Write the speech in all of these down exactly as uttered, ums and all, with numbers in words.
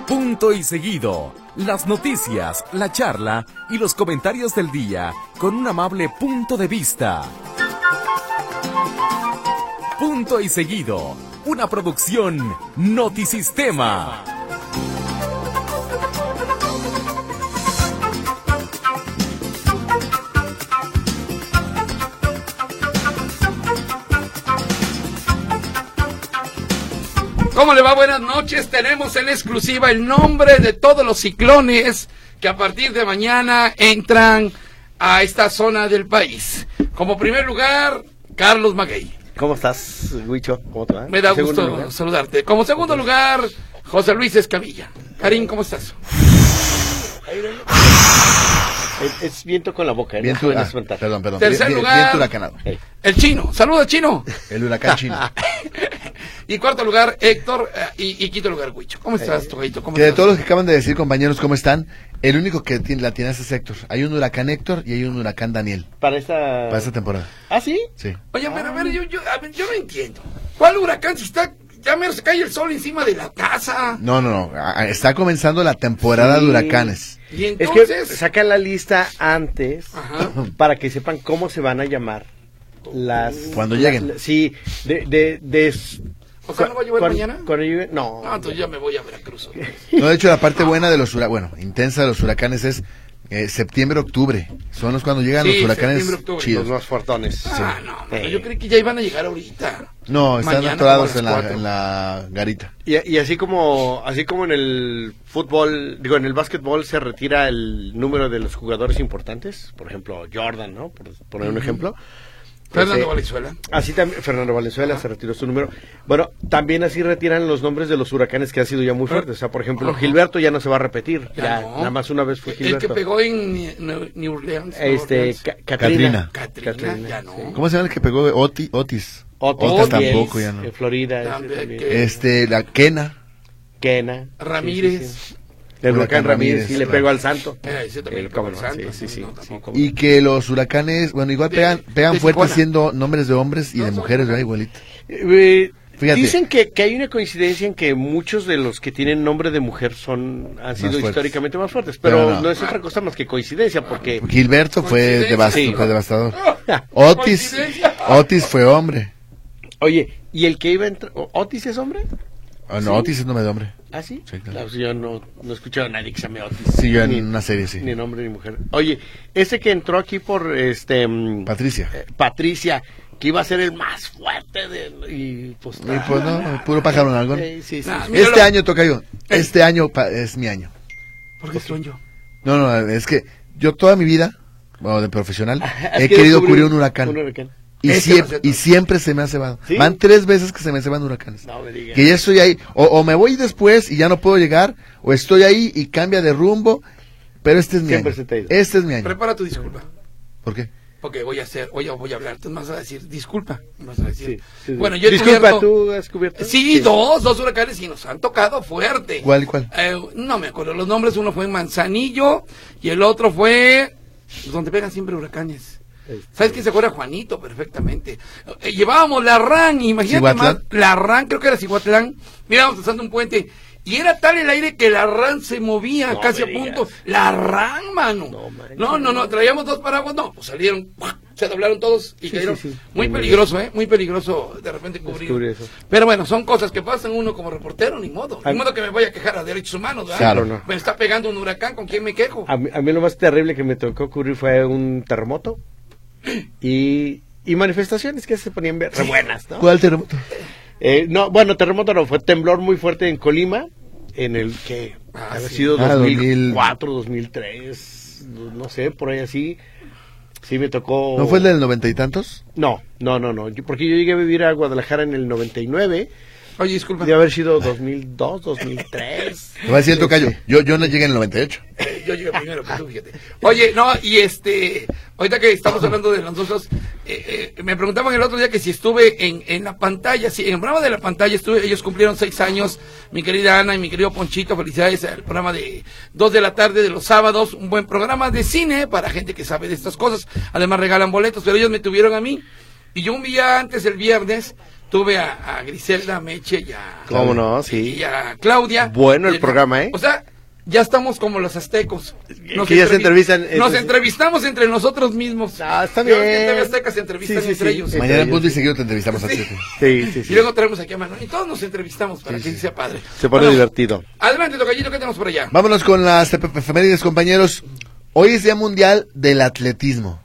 Punto y seguido. Las noticias, la charla y los comentarios del día con un amable punto de vista. Punto y seguido. Una producción Notisistema. ¿Cómo le va? Buenas noches. Tenemos en exclusiva el nombre de todos los ciclones que a partir de mañana entran a esta zona del país. Como primer lugar, Carlos Maguey. ¿Cómo estás, Huicho? ¿Cómo te va? Me da gusto lugar? saludarte. Como segundo lugar, José Luis Escamilla. Karim, ¿cómo estás? Es, es viento con la boca, ¿eh? Viento, no ah, perdón, perdón. Tercer Viento lugar, huracanado. Hey. El Chino. Saluda, Chino. El huracán chino. Y cuarto lugar, Héctor. Y, y quinto lugar, Huicho. ¿Cómo estás, hey. Togaito? ¿Cómo que estás? De todos los que acaban de decir, compañeros, ¿cómo están? El único que tiene, la tiene es Héctor. Hay un huracán Héctor y hay un huracán Daniel. Para esta... Para esta temporada. ¿Ah, sí? Sí. Oye, pero a ver, yo, yo, a ver, yo no entiendo. ¿Cuál huracán si está... Ya me se cae el sol encima de la casa? No, no, no. Está comenzando la temporada sí. de huracanes. ¿Y entonces? Es que sacan la lista antes Ajá. para que sepan cómo se van a llamar las... Cuando lleguen. La, sí, de... de, de O sea, ¿no va a llover con, mañana? Con el, no. No, entonces ya me voy a Veracruz. No, de hecho, la parte buena de los huracanes, bueno, intensa de los huracanes es eh, septiembre, octubre. Son los cuando llegan sí, los huracanes chidos. Los más fuertones. Ah, sí. no, no eh. yo creí que ya iban a llegar ahorita. No, están mañana, atorados en la, en la garita. Y, y así como así como en el fútbol, digo, en el básquetbol se retira el número de los jugadores importantes, por ejemplo, Jordan, ¿no? Por poner un uh-huh. ejemplo. Fernando Ese, Valenzuela. Así también, Fernando Valenzuela ah. se retiró su número. Bueno, también así retiran los nombres de los huracanes que han sido ya muy fuertes. O sea, por ejemplo, uh-huh. Gilberto ya no se va a repetir. Ya, ya no. Nada más una vez fue Gilberto. El que pegó en New Orleans. Este, Ca- Katrina. Katrina. Katrina, ya no. Sí. ¿Cómo se llama el que pegó Oti, Otis? Otis, Otis tampoco, ya no. En Florida. También, que... Este, la Kena. Kena. Ramírez. Sí, sí, sí. El huracán Ramírez, y le pegó al santo. Eh, ese también el pegó al santo. Sí, sí, sí, no, sí, y que los huracanes, bueno, igual de, pegan, pegan fuerte siendo nombres de hombres y no, de mujeres, ¿verdad? Igualito. Eh, dicen que, que hay una coincidencia en que muchos de los que tienen nombre de mujer son han sido históricamente más fuertes, pero, pero no. no es otra cosa más que coincidencia, porque... Gilberto fue, devast sí. fue devastador. Otis, Otis fue hombre. Oye, ¿y el que iba a entrar? ¿Otis es hombre? Oh, no, ¿sí? Otis es nombre de hombre. ¿Ah, sí? Sí, claro. Claro, yo no, no he escuchado a nadie que se llame Otis. Sí, yo en ni, una serie, sí. Ni hombre ni mujer. Oye, ese que entró aquí por, este... Patricia. Eh, Patricia, que iba a ser el más fuerte de... Y pues, y pues no, puro pájaro en algo. Sí, sí, sí. Nah, este año toca yo. Este año pa, es mi año. ¿Por qué estoy yo? No, no, es que yo toda mi vida, bueno, de profesional, he querido cubrir un huracán. Un huracán. Y, siempre, y siempre se me ha cebado. ¿Sí? Van tres veces que se me ceban huracanes. No me digas. Que ya estoy ahí. O, o me voy después y ya no puedo llegar. O estoy ahí y cambia de rumbo. Pero este es mi siempre año. Se te ha ido. Este es mi año. Prepara tu disculpa. ¿Por qué? Porque voy a hacer, hoy voy a hablar. Tú me vas a decir, disculpa. Me vas a decir. Sí, sí, sí. Bueno, yo he disculpa, cubierto, ¿tú has cubierto? Sí, sí, dos, dos huracanes y nos han tocado fuerte. ¿Cuál y cuál? Eh, no me acuerdo los nombres. Uno fue en Manzanillo y el otro fue donde pegan siempre huracanes. ¿Sabes quién se acuerda? Juanito, perfectamente. Eh, llevábamos la R A N, imagínate más, la R A N, creo que era Cihuatlán, mirábamos pasando un puente, y era tal el aire que la R A N se movía no casi a punto. La R A N, mano. No, no, no, no, traíamos dos paraguas, no, pues salieron, se doblaron todos y sí, cayeron. Sí, sí. Muy peligroso, ¿eh? Muy peligroso de repente cubrir. Eso. Pero bueno, son cosas que pasan uno como reportero, ni modo. Ni modo que me vaya a quejar a derechos humanos, ¿verdad? Claro, no. Me está pegando un huracán, ¿con quién me quejo? A mí, a mí lo más terrible que me tocó cubrir fue un terremoto. Y, y manifestaciones que se ponían re buenas, ¿no? ¿Cuál terremoto? Eh, no, bueno, terremoto no, fue temblor muy fuerte en Colima, en el que ah, había sí. sido ah, dos mil cuatro, dos mil tres, no sé, por ahí así. Sí me tocó... ¿No fue el del noventa y tantos? No, no, no, no, yo, porque yo llegué a vivir a Guadalajara en el noventa y nueve. Oye, disculpa. De haber sido dos mil dos, dos mil tres. Te va a decir el tocayo. Yo, yo no llegué en el noventa y ocho. Yo llegué primero que tú, fíjate. Oye, no, y este, ahorita que estamos hablando de los dos, eh, eh, me preguntaban el otro día que si estuve en, en la pantalla, sí, en el programa de la pantalla estuve, ellos cumplieron seis años, mi querida Ana y mi querido Ponchito, felicidades al programa de dos de la tarde de los sábados, un buen programa de cine para gente que sabe de estas cosas, además regalan boletos, pero ellos me tuvieron a mí, y yo un día antes, el viernes, tuve a, a Griselda, a Meche y a... ¿Cómo no? Sí. Y a Claudia. Bueno el programa, ¿eh? O sea, ya estamos como los aztecos. Nos que ya se entrevistan. Nos entonces... entrevistamos entre nosotros mismos. Ah, está bien. En T V Azteca se entrevistan sí, sí, entre sí, ellos. Mañana en punto y seguido te entrevistamos sí. a ti. Sí, sí, sí. Y luego traemos aquí a Manuel y todos nos entrevistamos para sí, que sí. sea padre. Se pone bueno, divertido. Adelante, Tocayito, ¿qué tenemos por allá? Vámonos con las efemérides, compañeros. Hoy es Día Mundial del Atletismo.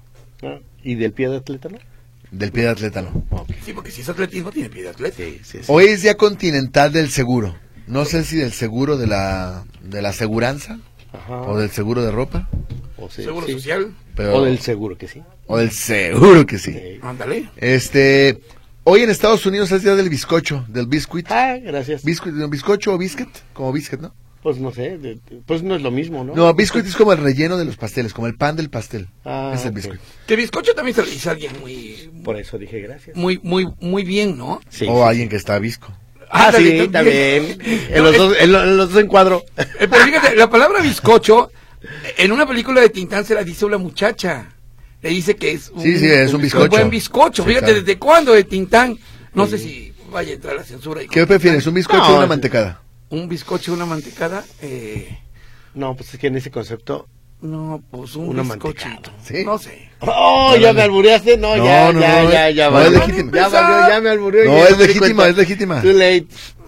¿Y del pie de atleta, no? Del pie de atleta, no. Okay. Sí, porque si es atletismo, tiene pie de atleta. Sí, sí, sí. Hoy es Día Continental del Seguro. No sé si del seguro de la de la aseguranza. Ajá. O del seguro de ropa. O sea, seguro sí. social. Pero, o del seguro que sí. O del seguro que sí. sí. Ándale. Este, hoy en Estados Unidos es día del bizcocho, del biscuit. Ah, gracias. Biscuit, bizcocho o biscuit, como biscuit, ¿no? Pues no sé, de, de, pues no es lo mismo, ¿no? No, biscuit es como el relleno de los pasteles, como el pan del pastel. Ah, es el okay. biscuit. Que bizcocho también se le dice a alguien muy... Por eso dije gracias. Muy, muy, muy bien, ¿no? Sí, o sí, alguien sí. que está visco. Ah, ah sí, también. en, los dos, en, en los dos encuadro. Eh, pero fíjate, la palabra bizcocho, en una película de Tintán se la dice una muchacha. Le dice que es un, sí, sí, es un bizcocho. Un buen bizcocho. Sí, fíjate, claro. ¿desde cuándo de Tintán? No sí. sé si vaya a entrar la censura. Y ¿Qué prefieres, un bizcocho no, o una mantecada? Un bizcocho o una mantecada. Eh... No, pues es que en ese concepto... No, pues un una bizcochito. ¿Sí? No sé. Oh, ya me albureaste. No, no ya, no, ya, no, ya, ya, no, vale. es legítima. Ya, vale, ya me albureó. No, es legítima, es legítima. Too late.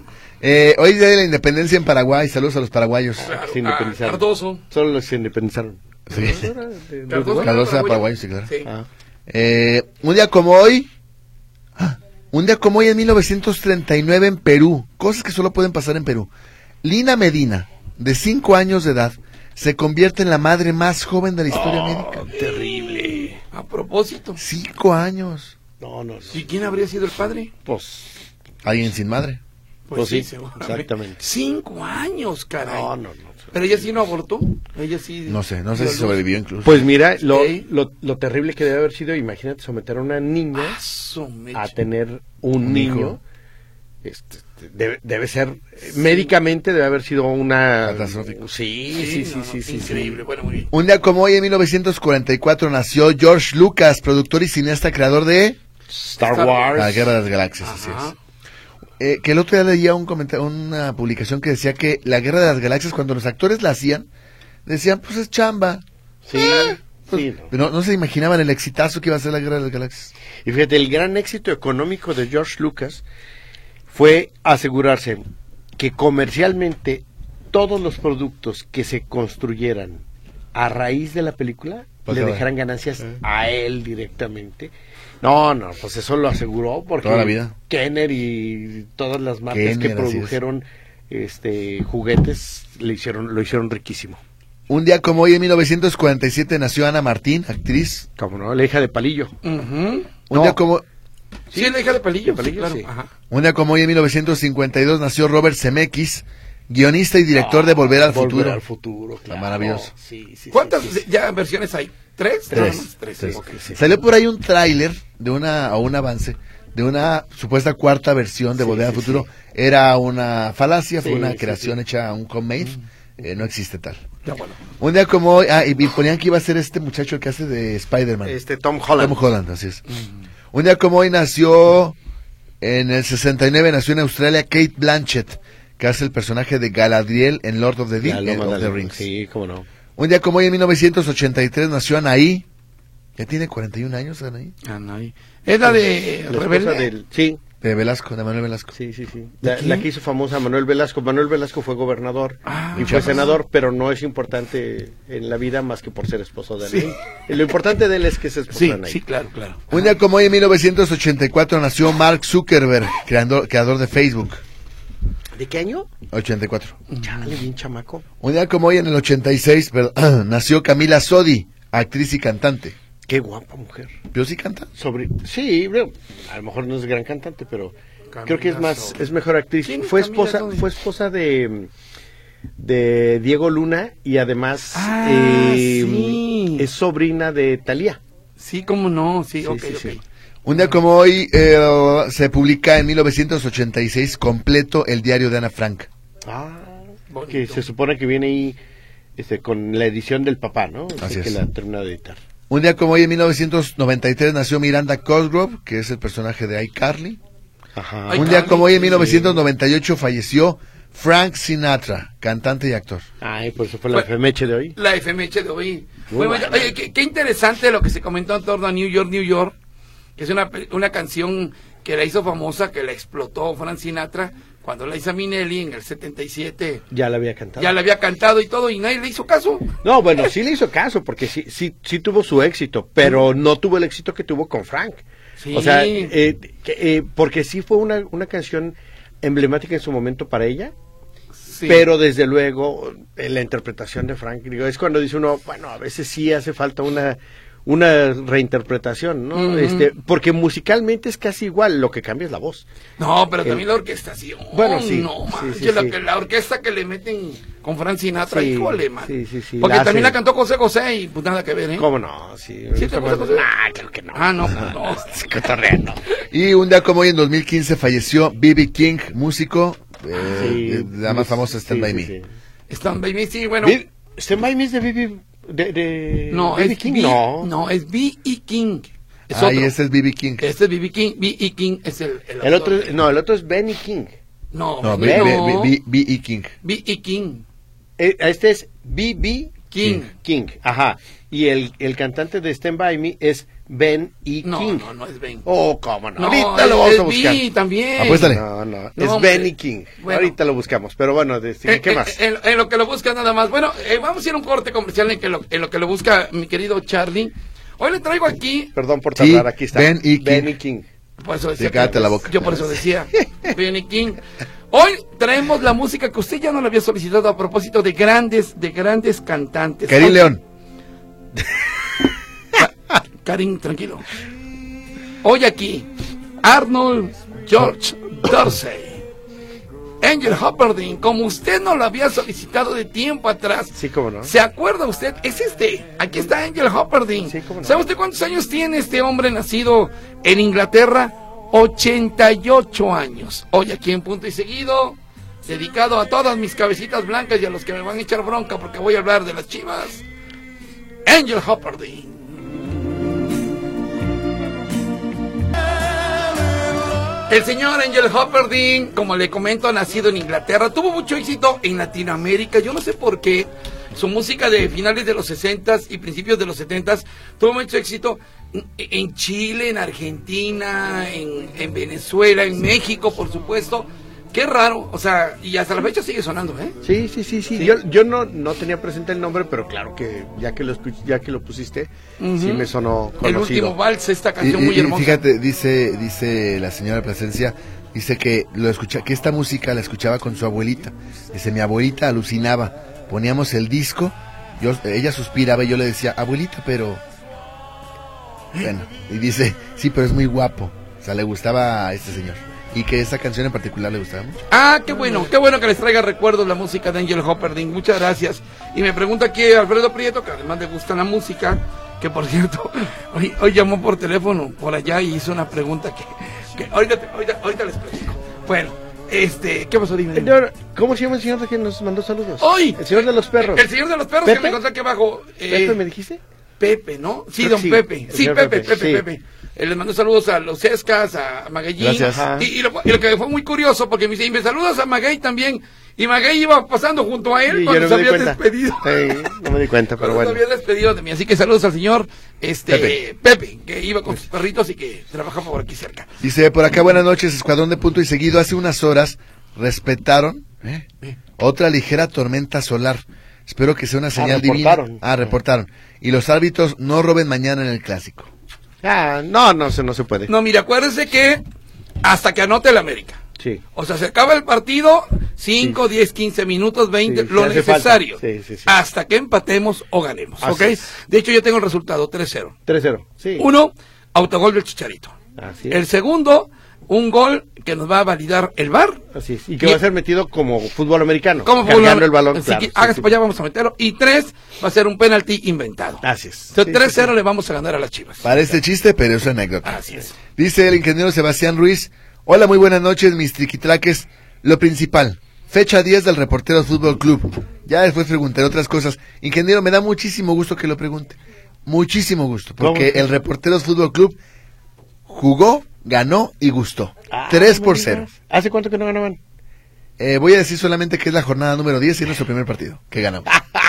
Eh, hoy es día de la independencia en Paraguay. Saludos a los paraguayos. Claro, se independizaron. Cardoso. Solo los se independizaron. Sí. Cardoso, Cardoso era paraguayo, sí, claro. Sí. Ah. Eh, un día como hoy, ah, un día como hoy en mil novecientos treinta y nueve en Perú, cosas que solo pueden pasar en Perú. Lina Medina, de cinco años de edad, se convierte en la madre más joven de la historia oh, médica. Terrible. A propósito. Cinco años. No, no, no. ¿Y quién habría sido el padre? Pues... Alguien sin madre. Pues, pues sí, sí exactamente. Cinco años, caray. No, no, no. Pero ella sí no abortó. Ella sí. No sé, no sé si sobrevivió incluso. Pues mira, lo, lo, lo terrible que debe haber sido, imagínate someter a una niña ah, a tener un, un niño. Hijo. Este, debe, debe ser, sí. médicamente debe haber sido una... Catastrófico. Sí, sí, sí, no, sí, no, sí. Increíble, sí. bueno, muy bien. Un día como hoy en mil novecientos cuarenta y cuatro nació George Lucas, productor y cineasta, creador de... Star, Star Wars. La Guerra de las Galaxias, así es. Eh, que el otro día leía un comentario, una publicación que decía que la Guerra de las Galaxias, cuando los actores la hacían, decían, pues es chamba. Sí, eh, pues, sí. Pero no, no se imaginaban el exitazo que iba a ser la Guerra de las Galaxias. Y fíjate, el gran éxito económico de George Lucas fue asegurarse que comercialmente todos los productos que se construyeran a raíz de la película pues le dejaran ganancias eh. a él directamente. No, no, pues eso lo aseguró porque toda la vida. Kenner y todas las marcas Kenner, que produjeron este juguetes le hicieron lo hicieron riquísimo. Un día como hoy en mil novecientos cuarenta y siete nació Ana Martín, actriz. Como no, la hija de Palillo. Uh-huh. Un no. día como Sí, sí, la hija de Palillo, de Palillo sí, claro. Sí. Ajá. Un día como hoy en mil novecientos cincuenta y dos nació Robert Zemeckis, guionista y director oh, de Volver al Volver Futuro. al Futuro, claro. Maravilloso. Sí, sí, ¿Cuántas sí, sí. ya versiones hay? ¿Tres? Tres. No, tres, Tres. Okay, sí. Salió por ahí un tráiler de una o un avance de una supuesta cuarta versión de sí, Volver al sí, Futuro. Sí. Era una falacia, fue sí, una sí, creación sí. hecha a un homemade. Mm. Eh, no existe tal. Ya, bueno. Un día como hoy, ah, y ponían que iba a ser este muchacho que hace de Spider-Man. Este Tom Holland. Tom Holland, así es. Mm. Un día como hoy nació, en el sesenta y nueve nació en Australia Kate Blanchett, que hace el personaje de Galadriel en Lord of the, ya, Ding, of the Rings. Sí, cómo no. Un día como hoy en mil novecientos ochenta y tres nació Anaí. Ya tiene cuarenta y un años Anaí. Anaí. Es la de la Rebelde. Del, sí. De Velasco, de Manuel Velasco. Sí, sí, sí. La, la que hizo famosa Manuel Velasco. Manuel Velasco fue gobernador ah, y fue senador, pero no es importante en la vida más que por ser esposo de Anaí. Sí. Lo importante de él es que es esposo sí, de Anaí. Sí, claro, claro. Un día como hoy en mil novecientos ochenta y cuatro nació Mark Zuckerberg, creador, creador de Facebook. ¿De qué año? ochenta y cuatro. Chale, bien chamaco. Un día como hoy en el ochenta y seis, perdón, nació Camila Sodi, actriz y cantante. Qué guapa mujer. ¿Pero sí canta? Sobre, sí, a lo mejor no es gran cantante, pero Camila creo que es más, Sodi. Es mejor actriz. Sí, fue Camila esposa, Sodi. fue esposa de de Diego Luna y además ah, eh, sí. es sobrina de Thalía. Sí, cómo no, sí, sí, ok, sí, ok. sí. Un día como hoy eh, se publica en mil novecientos ochenta y seis completo el diario de Ana Frank. Ah, bonito. Que se supone que viene ahí este, con la edición del papá, ¿no? Así que es. la termina de editar. Un día como hoy en mil novecientos noventa y tres nació Miranda Cosgrove, que es el personaje de iCarly. Ajá. Un día como hoy, en mil novecientos noventa y ocho, falleció Frank Sinatra, cantante y actor. Ay, por eso fue la efeméride de hoy. La efeméride de hoy. Bueno, bueno. Oye, qué, qué interesante lo que se comentó en torno a New York, New York, que es una, una canción que la hizo famosa, que la explotó Frank Sinatra, cuando la hizo Minelli en el setenta y siete. Ya la había cantado. Ya la había cantado y todo, y nadie le hizo caso. No, bueno, sí le hizo caso, porque sí, sí, sí tuvo su éxito, pero no tuvo el éxito que tuvo con Frank. Sí. O sea, eh, que, eh, porque sí fue una, una canción emblemática en su momento para ella. Sí. Pero desde luego eh, la interpretación de Frank, digo, es cuando dice uno, bueno, a veces sí hace falta una una reinterpretación, ¿no? Uh-huh. Este, porque musicalmente es casi igual, lo que cambia es la voz. No, pero también eh, la orquestación. Bueno, sí. No, man, sí, sí, la, sí. la orquesta que le meten con Frank Sinatra, sí, híjole, man. Sí, sí, sí. Porque la también hace... la cantó José José y pues nada que ver, ¿eh? ¿Cómo no? Sí. ¿Sí te gusta José? Ah, creo que no. Ah, no, no. Cotorreando. Y un día como hoy, en dos mil quince, falleció B B King, músico, eh, sí, la más famosa, Stand sí, By sí, Me. Sí. Stand By Me, sí, bueno. Stand By Me es de B B... De, de no, B B es King, B, no. No, es B E King. Es ah, otro. y ese es B B King. Este es B B King. B E King es el, el, el otro. No, el otro es Benny King. No, no, B, no. B E King. B E King. Eh, este es B B King. King. Ajá. Y el, el cantante de Stand By Me es Ben E. No, King. No, no, es Ben. Oh, cómo no. no Ahorita es, lo vamos es a buscar. B también. Apuéstale. No, no, no es hombre. Ben E. King. Bueno. Ahorita lo buscamos. Pero bueno, de, eh, ¿qué eh, más? En, en lo que lo busca nada más. Bueno, eh, vamos a ir a un corte comercial en, que lo, en lo que lo busca mi querido Charlie. Hoy le traigo aquí. Perdón por tardar, sí, aquí está. Ben E. King. Ben E. King. Por eso decía. Sí, cállate la boca. Yo por eso decía. Ben E. King. Hoy traemos la música que usted ya no la había solicitado a propósito de grandes, de grandes cantantes. Karim Hoy, León. Ka Karim, tranquilo. Hoy aquí, Arnold George Dorsey. Angel Humperdinck, como usted no lo había solicitado de tiempo atrás. Sí, cómo no. ¿Se acuerda usted? Es este. Aquí está Angel Humperdinck. Sí, cómo no. ¿Sabe usted cuántos años tiene este hombre nacido en Inglaterra? ochenta y ocho años. Hoy aquí en Punto y Seguido, dedicado a todas mis cabecitas blancas y a los que me van a echar bronca porque voy a hablar de las Chivas. Angel Humperdinck. El señor Angel Humperdinck, como le comento, ha nacido en Inglaterra, tuvo mucho éxito en Latinoamérica, yo no sé por qué, su música de finales de los sesentas y principios de los setentas tuvo mucho éxito en Chile, en Argentina, en, en Venezuela, en México, por supuesto. Qué raro, o sea, y hasta la fecha sigue sonando, ¿eh? Sí, sí, sí, sí. ¿Sí? Yo, yo no, no tenía presente el nombre, pero claro que ya que lo ya que lo pusiste, uh-huh. sí me sonó conocido. El último vals, esta canción y, muy y, hermosa. Fíjate, dice, dice la señora Plasencia, dice que lo escucha, que esta música la escuchaba con su abuelita. Dice, mi abuelita alucinaba. Poníamos el disco, yo, ella suspiraba y yo le decía, abuelita, pero bueno, y dice, sí, pero es muy guapo. O sea, le gustaba a este señor. Y que esa canción en particular le gustaba mucho. Ah, qué bueno, qué bueno que les traiga recuerdos la música de Angel Humperdinck. Muchas gracias. Y me pregunta aquí Alfredo Prieto, que además le gusta la música, que por cierto, hoy, hoy llamó por teléfono por allá y hizo una pregunta que, que ahorita, ahorita, ahorita les platico. Bueno, este, ¿qué pasó? Dime. Señor, ¿cómo se llama el señor de quien nos mandó saludos? Hoy. El señor de los perros. El, el señor de los perros ¿Pepe? que me encontré aquí abajo. Eh, ¿Pepe me dijiste? Pepe, ¿no? Sí, Creo don sí, Pepe. Sí, Pepe, Pepe, Pepe, sí. Pepe. Eh, les mando saludos a los Escas, a Magallín. Gracias. Y, y, lo, y lo que fue muy curioso, porque me dice, y me saludas a Maguey también. Y Maguey iba pasando junto a él Sí, cuando no se me había di despedido. Sí, no me di cuenta, pero Cuando bueno. se había despedido de mí. Así que saludos al señor este Pepe. Pepe, que iba con sus perritos y que trabajaba por aquí cerca. Dice, por acá, buenas noches, Escuadrón de Punto y Seguido. Hace unas horas respetaron ¿eh? ¿Eh? otra ligera tormenta solar. Espero que sea una señal reportaron. divina. Ah, reportaron. Y los árbitros no roben mañana en el Clásico. Ah, no, no se, no se puede. No, mire, acuérdese que hasta que anote el América. Sí. O sea, se acaba el partido, cinco, diez, quince minutos, veinte, Sí, lo si hace necesario. falta. Sí, sí, sí. Hasta que empatemos o ganemos, Así ¿ok? es. De hecho, yo tengo el resultado, tres cero. tres cero. Sí. Uno, autogol del Chicharito. Así es. El segundo, un gol que nos va a validar el V A R. Así es. Y que va a ser metido como fútbol americano. Como cargando el balón. Así Claro, que sí, hágase sí. para allá, vamos a meterlo. Y tres, va a ser un penalti inventado. Así es. Entonces, Sí, tres cero sí, sí. le vamos a ganar a las Chivas. Parece chiste, pero es anécdota. Así es. Dice el ingeniero Sebastián Ruiz, hola, muy buenas noches, mis triquitraques. Lo principal, fecha diez del Reporteros Fútbol Club. Ya después preguntaré otras cosas. Ingeniero, me da muchísimo gusto que lo pregunte. Muchísimo gusto, porque ¿Cómo? el Reporteros Fútbol Club jugó, ganó y gustó. Ah, tres por cero. ¿Hace cuánto que no ganaban? Eh, voy a decir solamente que es la jornada número diez y es nuestro primer partido que ganamos.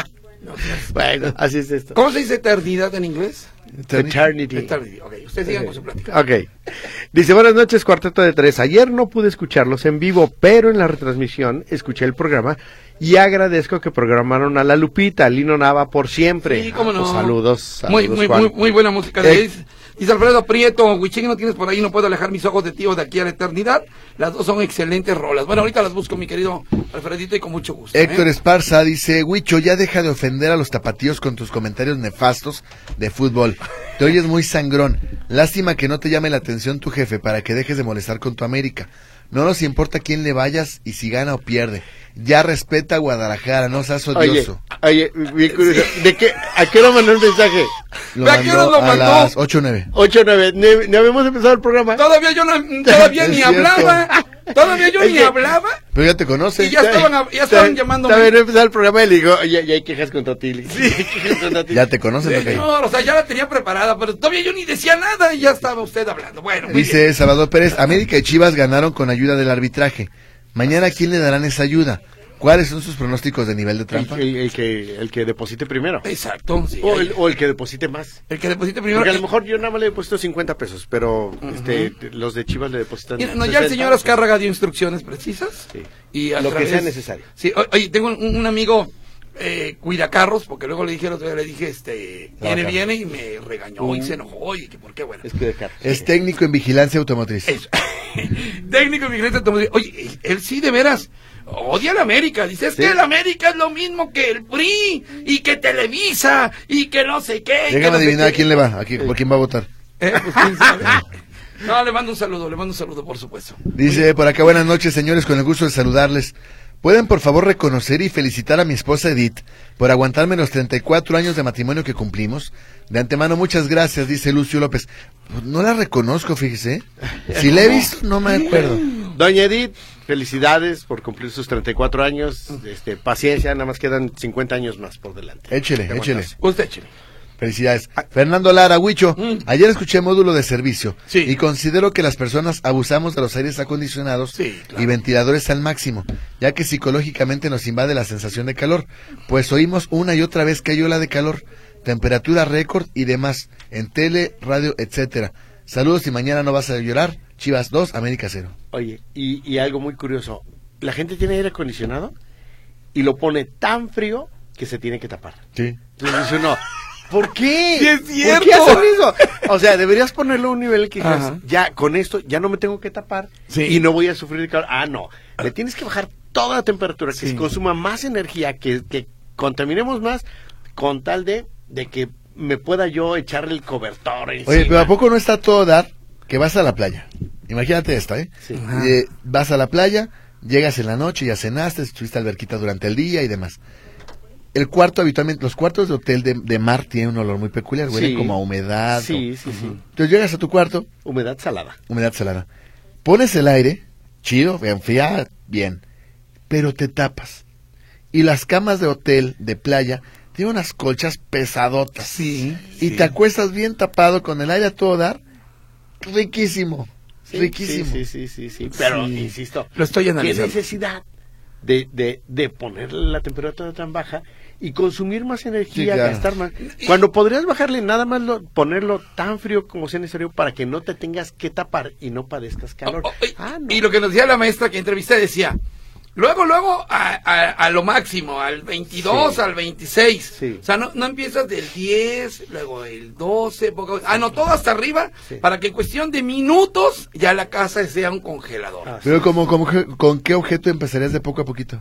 Bueno, así es esto. ¿Cómo se dice eternidad en inglés? Eternity. Eternity. Ok, ustedes sigan con su plática. Ok. Dice, buenas noches, Cuarteto de Tres. Ayer no pude escucharlos en vivo, pero en la retransmisión escuché el programa y agradezco que programaron a la Lupita, Lino Nava por siempre. Sí, cómo no. Pues saludos, saludos. Muy, muy, muy, muy buena música de eh. Dice Alfredo Prieto, Huichín, no tienes por ahí, no puedo alejar mis ojos de ti o de aquí a la eternidad. Las dos son excelentes rolas. Bueno, ahorita las busco, mi querido Alfredito, y con mucho gusto. Héctor ¿eh? Esparza dice, Huicho, ya deja de ofender a los tapatíos con tus comentarios nefastos de fútbol. Te oyes muy sangrón. Lástima que no te llame la atención tu jefe para que dejes de molestar con tu América. No nos importa quién le vayas y si gana o pierde. Ya respeta a Guadalajara, no seas odioso. Oye, oye, bien curioso. ¿De qué? ¿A qué hora mandó el mensaje? Lo mandó ¿A qué hora lo mandó? A las ocho nueve. ocho nueve. ¿No habíamos empezado el programa? Todavía yo no, todavía ni cierto. hablaba. Todavía yo es ni que, hablaba. Pero ya te conoce. Y ya estaban, ya estaban llamándome. Todavía no empezó el programa y le digo, ya, ya hay quejas contra ti. Sí, quejas contra ti. Ya te conoces, sí, no, o sea, ya la tenía preparada, pero todavía yo ni decía nada y ya estaba usted hablando. Bueno, dice bien. Salvador Pérez, América y Chivas ganaron con ayuda del arbitraje. Mañana, ¿a quién le darán esa ayuda? ¿Cuáles son sus pronósticos de nivel de trampa? El, el, el que el que deposite primero. Exacto. Sí, o, el, o el que deposite más. El que deposite primero. Porque a lo mejor yo nada más le deposito cincuenta pesos, pero uh-huh. este, los de Chivas le depositan. Mira, no, ya el señor Azcárraga dio instrucciones precisas. Sí. Y lo través, que sea necesario. Sí, oye, tengo un, un amigo eh, cuida carros, porque luego le dije el otro día, le dije, este, viene, carro. viene, y me regañó uh-huh. y se enojó, y que por qué, bueno. Es, que de carros. Es sí. técnico en vigilancia automotriz. Es, técnico en vigilancia automotriz. Oye, él sí, de veras. Odia a la América, dice, es sí. que el América es lo mismo que el P R I, y que Televisa, y que no sé qué. Déjame no adivinar sé a quién le va, a quién, por quién va a votar. Eh, pues, ¿quién sabe? No, le mando un saludo, le mando un saludo, por supuesto. Dice, por acá, buenas noches, señores, con el gusto de saludarles. ¿Pueden, por favor, reconocer y felicitar a mi esposa Edith por aguantarme los treinta y cuatro años de matrimonio que cumplimos? De antemano, muchas gracias, dice Lucio López. No la reconozco, fíjese. Si la he visto, no me acuerdo. Doña Edith, felicidades por cumplir sus treinta y cuatro años. Este, paciencia, nada más quedan cincuenta años más por delante. Échele, échele. Usted échele. Felicidades. Fernando Lara, Huicho, mm. ayer escuché módulo de servicio sí. y considero que las personas abusamos de los aires acondicionados sí, claro. y ventiladores al máximo, ya que psicológicamente nos invade la sensación de calor, pues oímos una y otra vez que hay ola de calor, temperatura récord y demás, en tele, radio, etcétera. Saludos y mañana no vas a llorar. Chivas dos, América cero. Oye, y, y algo muy curioso, la gente tiene aire acondicionado y lo pone tan frío que se tiene que tapar. Sí. Entonces dice uno, ¿por qué? Sí, es cierto. ¿Por qué hacen eso? O sea, deberías ponerlo a un nivel que digas, ya con esto ya no me tengo que tapar sí. y no voy a sufrir calor. Ah, no, le tienes que bajar toda la temperatura, que sí. se consuma más energía, que, que contaminemos más, con tal de, de que me pueda yo echarle el cobertor encima. Oye, pero ¿a poco no está todo dar que vas a la playa? Imagínate esto, ¿eh? Sí. eh vas a la playa, llegas en la noche, ya cenaste, estuviste alberquita durante el día y demás. El cuarto habitualmente, los cuartos de hotel de, de mar tienen un olor muy peculiar, huele sí. como a humedad. Sí, o, sí, sí. Entonces llegas a tu cuarto. Humedad salada. Humedad salada. Pones el aire, chido, enfría, bien, pero te tapas. Y las camas de hotel, de playa, tienen unas colchas pesadotas. Sí. Y sí. te acuestas bien tapado con el aire a todo dar. Riquísimo. Sí, riquísimo. Sí, sí, sí, sí, sí. Pero, sí. insisto, lo estoy analizando. ¿Qué necesidad de, de, de poner la temperatura tan baja y consumir más energía, sí, claro. gastar más? Cuando podrías bajarle nada más, lo, ponerlo tan frío como sea necesario para que no te tengas que tapar y no padezcas calor. Oh, oh, y, ah, no. y lo que nos decía la maestra que entrevisté decía, luego, luego, a, a, a lo máximo, al veintidós, sí. al veintiséis. Sí. O sea, no, no empiezas del diez, luego el doce, poco, ah, no, todo hasta arriba, sí. para que en cuestión de minutos ya la casa sea un congelador. Ah, Pero, sí. como, como, ¿con qué objeto empezarías de poco a poquito?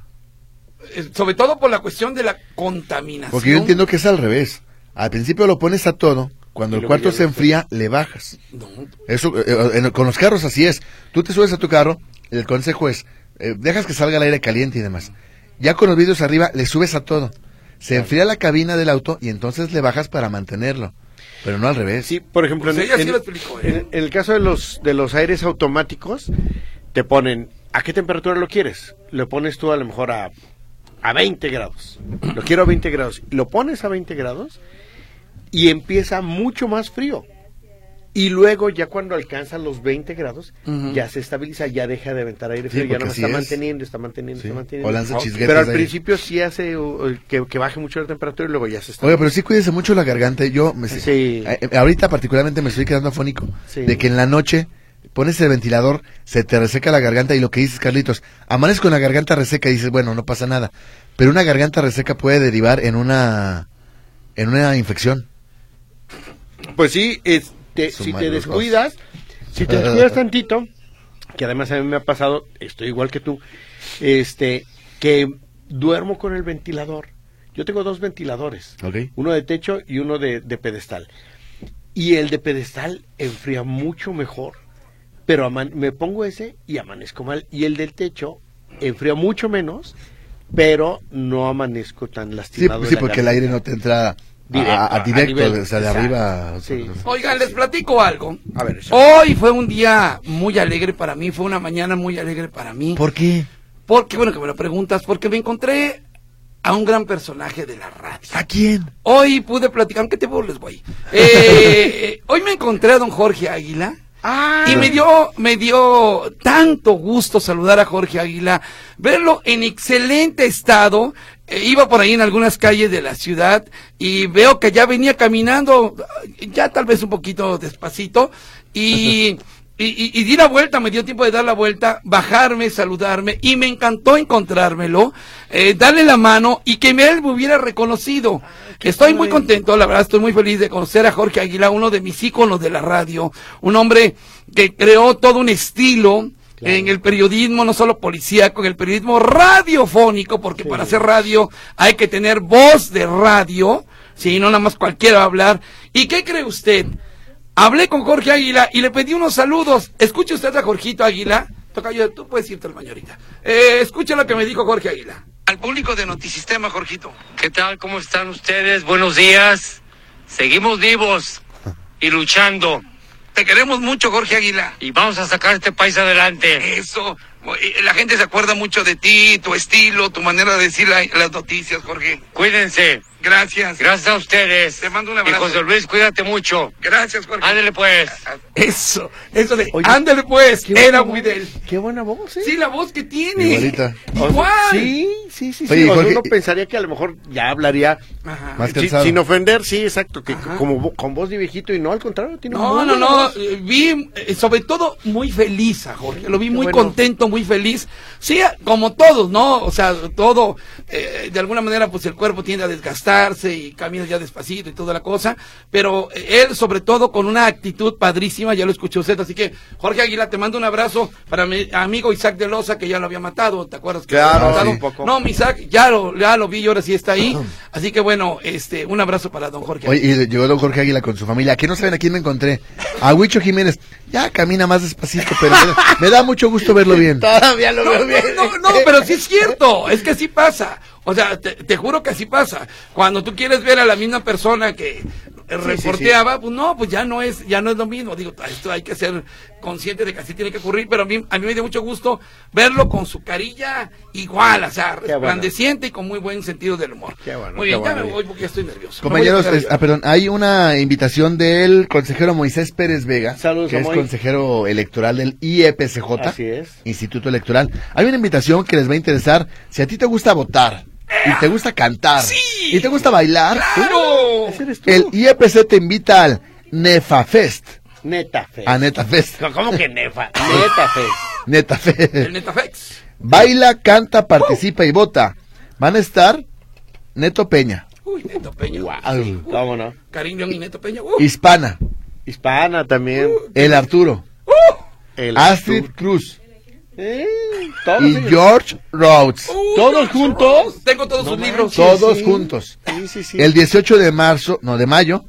Eh, sobre todo por la cuestión de la contaminación. Porque yo entiendo que es al revés. Al principio lo pones a todo, cuando el cuarto se enfría, le bajas. No. Eso, eh, eh, con los carros así es. Tú te subes a tu carro, el consejo es, Eh, dejas que salga el aire caliente y demás. Ya con los vidrios arriba le subes a todo. Se enfría la cabina del auto y entonces le bajas para mantenerlo. Pero no al revés. Sí, por ejemplo, pues en, sí en, explicó, ¿eh? en, en el caso de los de los aires automáticos, te ponen, ¿a qué temperatura lo quieres? Lo pones tú a lo mejor a, a veinte grados. Lo quiero a veinte grados. Lo pones a veinte grados y empieza mucho más frío. Y luego, ya cuando alcanza los veinte grados, uh-huh. ya se estabiliza, ya deja de aventar aire frío, sí, ya no está es. manteniendo, está manteniendo, sí. está manteniendo. O lanza chisguetes. Pero al ahí. principio sí hace uh, que, que baje mucho la temperatura y luego ya se está. Oye, pero sí cuídese mucho la garganta. Yo, me, sí. eh, ahorita particularmente me estoy quedando afónico. Sí. De que en la noche pones el ventilador, se te reseca la garganta y lo que dices, Carlitos, amaneces con la garganta reseca y dices, bueno, no pasa nada. Pero una garganta reseca puede derivar en una, en una infección. Pues sí, este, si te descuidas, si te descuidas tantito, que además a mí me ha pasado, estoy igual que tú, este, que duermo con el ventilador. Yo tengo dos ventiladores, Okay. uno de techo y uno de, de pedestal. Y el de pedestal enfría mucho mejor, pero aman- me pongo ese y amanezco mal. Y el del techo enfría mucho menos, pero no amanezco tan Sí, lastimado. sí, porque el aire no te entra Directo, a, a, a directo, nivel, o sea, de exacto, arriba. sí. Oigan, les platico algo. A ver, Hoy fue un día muy alegre para mí, fue una mañana muy alegre para mí. ¿Por qué? Porque, bueno, que me lo preguntas, porque me encontré a un gran personaje de la radio. ¿A quién? Hoy pude platicar, aunque te burles, güey. Eh, hoy me encontré a don Jorge Águila. Ah, Y me dio, me dio tanto gusto saludar a Jorge Águila, verlo en excelente estado. Eh, iba por ahí en algunas calles de la ciudad y veo que ya venía caminando, ya tal vez un poquito despacito, y, y, y, y di la vuelta, me dio tiempo de dar la vuelta, bajarme, saludarme, y me encantó encontrármelo, eh, darle la mano y que me, él me hubiera reconocido. Estoy muy contento, la verdad, estoy muy feliz de conocer a Jorge Águila, uno de mis íconos de la radio, un hombre que creó todo un estilo claro. en el periodismo, no solo policíaco, en el periodismo radiofónico, porque sí. para hacer radio hay que tener voz de radio, si no nada más cualquiera va a hablar. ¿Y qué cree usted? Hablé con Jorge Águila y le pedí unos saludos. Escuche usted a Jorgito Águila. Tocayo, tú puedes irte al baño ahorita. Eh, escucha lo que me dijo Jorge Águila. Al público de Notisistema, Jorgito. ¿Qué tal? ¿Cómo están ustedes? Buenos días. Seguimos vivos y luchando. Te queremos mucho, Jorge Águila. Y vamos a sacar este país adelante. Eso. La gente se acuerda mucho de ti, tu estilo, tu manera de decir la, las noticias, Jorge. Cuídense. Gracias. Gracias a ustedes. Te mando un abrazo. Y José Luis, cuídate mucho. Gracias, Jorge. Ándale pues. Eso, eso de, Oye, ándale pues, era muy de él. Qué buena voz, ¿eh? Sí, la voz que tiene. Igualita. Igual. Sí, sí, sí. Oye, sí. O sea, Jorge, uno pensaría que a lo mejor ya hablaría Ajá. más sin, cansado. sin ofender, sí, exacto, que Ajá. como con voz de viejito y no, al contrario, tiene No, muy no, buena no, voz. eh, vi, eh, sobre todo, muy feliz a Jorge, lo vi Qué muy bueno. contento, muy feliz, sí, como todos, ¿no? O sea, todo, eh, de alguna manera, pues el cuerpo tiende a desgastarse y camina ya despacito y toda la cosa, pero eh, él, sobre todo, con una actitud padrísima, ya lo escuchó usted, así que, Jorge Águila, te mando un abrazo para mi amigo Isaac de Loza, que ya lo había matado, ¿te acuerdas? Que Claro, lo había matado? sí. Un poco. No, mi Isaac, ya lo, ya lo vi y ahora sí está ahí, así que bueno, este, un abrazo para don Jorge Oye, Águila. y llegó don Jorge Águila con su familia. ¿Qué no saben a quién me encontré? A Huicho Jiménez. Ya camina más despacito, pero me da, me da mucho gusto verlo bien. Todavía lo No, veo no, bien. no, no, pero sí es cierto, es que así pasa. O sea, te, te juro que así pasa. Cuando tú quieres ver a la misma persona que reporteaba, sí, sí. pues no, pues ya no es, ya no es lo mismo. Digo, esto hay que ser consciente de que así tiene que ocurrir, pero a mí, a mí me dio mucho gusto verlo con su carilla igual, o sea, resplandeciente bueno. y con muy buen sentido del humor. Qué bueno, muy bien, qué ya bueno. me voy porque ya estoy nervioso. Compañeros, es, ah, perdón, hay una invitación del consejero Moisés Pérez Vega, Saludos, que es Moy. consejero electoral del I E P C J, Así es. Instituto Electoral. Hay una invitación que les va a interesar. Si a ti te gusta votar y te gusta cantar ¡Sí! y te gusta bailar, ¡Claro! Ese eres tú. el I E P C te invita al NefaFest. Neta Fest. A NetaFest. ¿Cómo que Nefa? Neta Fest. NetaFest. El Netafex. Baila, canta, participa y vota. Van a estar Neto Peña, Uy, Neto Peña. Wow. Sí, uh, ¿Cómo no? Karim León y Neto Peña. Uh, Hispana, Hispana también. el Arturo, uh, El Astrid Cruz Eh, todos y ellos. George Rhodes. uh, ¿Todos juntos? Tengo todos No sus manches. libros. Todos sí. juntos. Sí, sí, sí. El dieciocho de marzo, no, de mayo,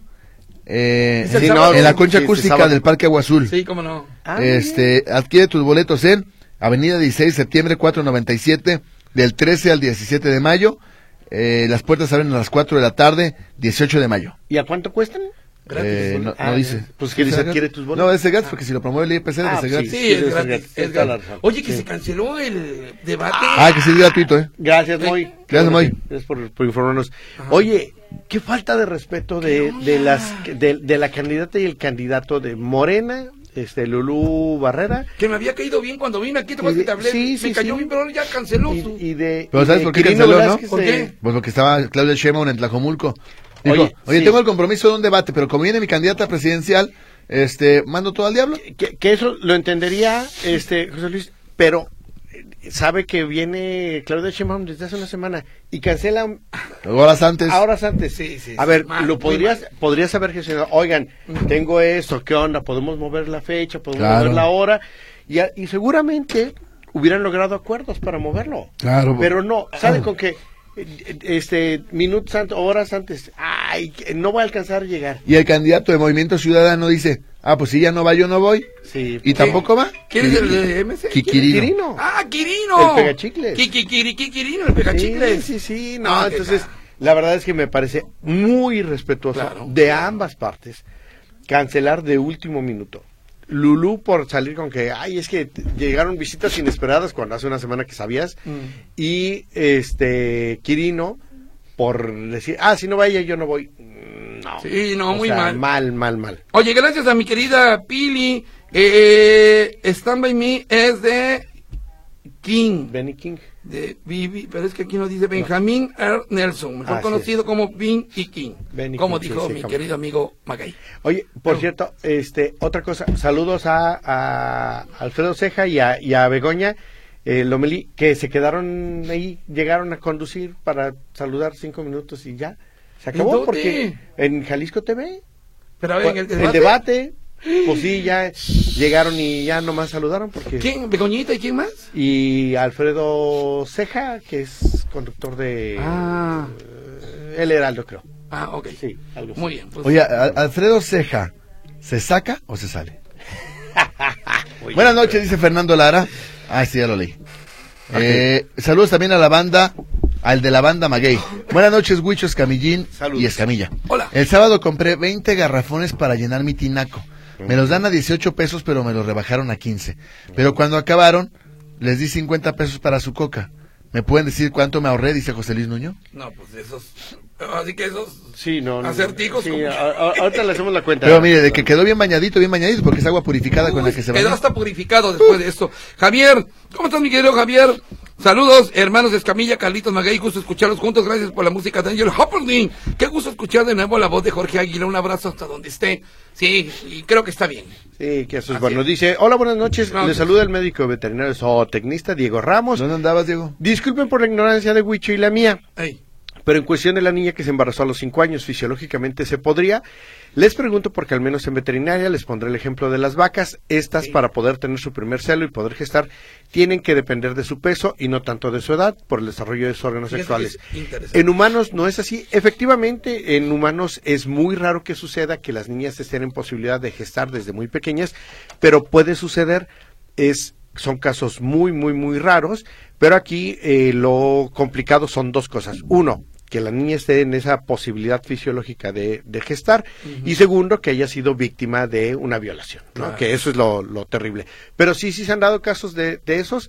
eh, Es el sí, sábado. en la concha Sí, sí, acústica sábado. del Parque Agua Azul. Sí, cómo no. Ah, muy bien. Este, adquiere tus boletos en Avenida dieciséis de septiembre, cuatrocientos noventa y siete, del trece al diecisiete de mayo. Eh, las puertas abren a las cuatro de la tarde, dieciocho de mayo. ¿Y a cuánto cuestan? Eh, no, ah, no dice. Pues que dice adquiere tus bonos. No, es de gratis, porque si lo promueve el I P C Ah, es de gratis. Sí, Sí, es es gratis. gratis. Es Está la gratis. razón. Oye, que Sí. se canceló el debate. Ah, que sí es gratuito, ¿eh? Gracias, Moy. Gracias, Moy. Gracias por, por informarnos. Oye, qué falta de respeto de, de las de, de la candidata y el candidato de Morena, este Lulú Barrera. Que me había caído bien cuando vine aquí, te acuerdas Y que te de- hablé. sí, sí, me cayó sí. bien, pero ahora ya canceló Y, su... y de Pero y ¿sabes de por qué Quirino canceló, no? Velázquez ¿Por de- qué? Pues porque estaba Claudia Sheinbaum en Tlajomulco. Dijo, Oye, oye, sí. tengo el compromiso de un debate, pero como viene mi candidata presidencial, este, mando todo al diablo. que, que eso lo entendería este José Luis, pero eh, sabe que viene Claudia Sheinbaum desde hace una semana y cancela Horas antes. horas antes. Sí, sí, A sí. ver, Mal, lo muy podrías mal. podrías haber gestionado. Oigan, tengo esto, ¿qué onda? Podemos mover la fecha, podemos Claro. mover la hora y, a- y seguramente hubieran logrado acuerdos para moverlo. Claro. Pero no, ¿saben con qué? Eh, Este, minutos antes, horas antes, ay, que no voy a alcanzar a llegar. Y el candidato de Movimiento Ciudadano dice, ah, pues si ya no va, yo no voy. Sí. ¿Y tampoco va? ¿Quién es el de M C? Kikirino. Quirino. ¡Ah, Quirino! El pegachicles. Kikirino, Kikirino, el Sí, pegachicles. sí, sí, no, Ah, qué entonces, tal. la verdad es que me parece muy irrespetuoso Claro. de ambas partes cancelar de último minuto. Lulú por salir con que, ay, es que t- llegaron visitas inesperadas cuando hace una semana que sabías, Mm. y este, Quirino por decir, ah, si no vaya yo no voy. Mm, No. Sí, no, O muy sea, mal. Mal, mal, mal. Oye, gracias a mi querida Pili. Eh, Stand By Me es de King. Benny King. De Vivi, pero es que aquí nos dice Benjamín R. Nelson, mejor Así conocido como Vin y King. Benny como King, dijo sí, sí, mi cómo. querido amigo Magay. Oye, por cierto, este, otra cosa, saludos a, a Alfredo Ceja y a, y a Begoña eh, Lomelí, que se quedaron ahí, llegaron a conducir para saludar cinco minutos y ya. Se ¿En acabó dónde? porque en Jalisco T V, Pero a ver, en el debate. el debate, pues sí, ya llegaron y ya nomás saludaron porque... ¿Quién? ¿Begoñita y quién más? Y Alfredo Ceja, que es conductor de Ah. eh, El Heraldo, creo. Ah, ok. Sí, algo así. Muy bien. Pues, Oye, a- Alfredo Ceja, ¿se saca o se sale? Oye, Buenas noches, dice Fernando Lara. Ah, sí, ya lo leí. Eh, saludos también a la banda, al de la banda Maguey. Buenas noches, Huicho, Escamillín Saludos. y Escamilla. Hola. El sábado compré veinte garrafones para llenar mi tinaco. Me los dan a dieciocho pesos, pero me los rebajaron a quince. Pero cuando acabaron, les di cincuenta pesos para su coca. ¿Me pueden decir cuánto me ahorré? Dice José Luis Nuño. no, pues esos. Así que esos. Sí, no, no. Acertijos, Sí, como- a- a- ahorita le hacemos la cuenta. Pero mire, de que quedó bien bañadito, bien bañadito, porque es agua purificada con la Uy, que se quedó baña. hasta purificado después de esto. Javier, ¿cómo estás, mi querido Javier? Saludos, hermanos de Escamilla, Carlitos Maguey, gusto escucharlos juntos, gracias por la música de Angel Hopperling. Qué gusto escuchar de nuevo la voz de Jorge Águila, un abrazo hasta donde esté. Sí, y creo que está bien. Sí, que eso es Así bueno. es. Dice, hola, buenas noches. No, Le pues- saluda el médico veterinario zootecnista Diego Ramos. ¿Dónde andabas, Diego? Disculpen por la ignorancia de Huicho y la mía, Ey, pero en cuestión de la niña que se embarazó a los cinco años, fisiológicamente se podría. Les pregunto porque al menos en veterinaria les pondré el ejemplo de las vacas. Estas, Sí. para poder tener su primer celo y poder gestar, tienen que depender de su peso y no tanto de su edad por el desarrollo de sus órganos Fíjate sexuales. que es interesante. En humanos no es así. Efectivamente, en humanos es muy raro que suceda que las niñas estén en posibilidad de gestar desde muy pequeñas, pero puede suceder. Es son casos muy, muy, muy raros, pero aquí eh, lo complicado son dos cosas. Uno, que la niña esté en esa posibilidad fisiológica de, de gestar, y segundo, que haya sido víctima de una violación, ¿no? Claro. Que eso es lo, lo terrible. Pero sí, sí se han dado casos de, de esos,